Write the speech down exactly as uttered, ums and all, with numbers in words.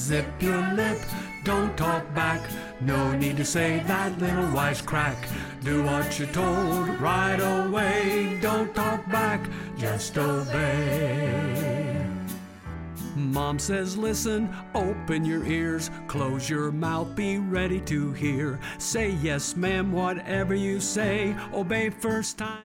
zip your lip, don't talk back. No need to say that little wisecrack. Do what you're told right away. Don't talk back, just obey. Mom says listen, open your ears, close your mouth, be ready to hear. Say yes ma'am, whatever you say, obey first time.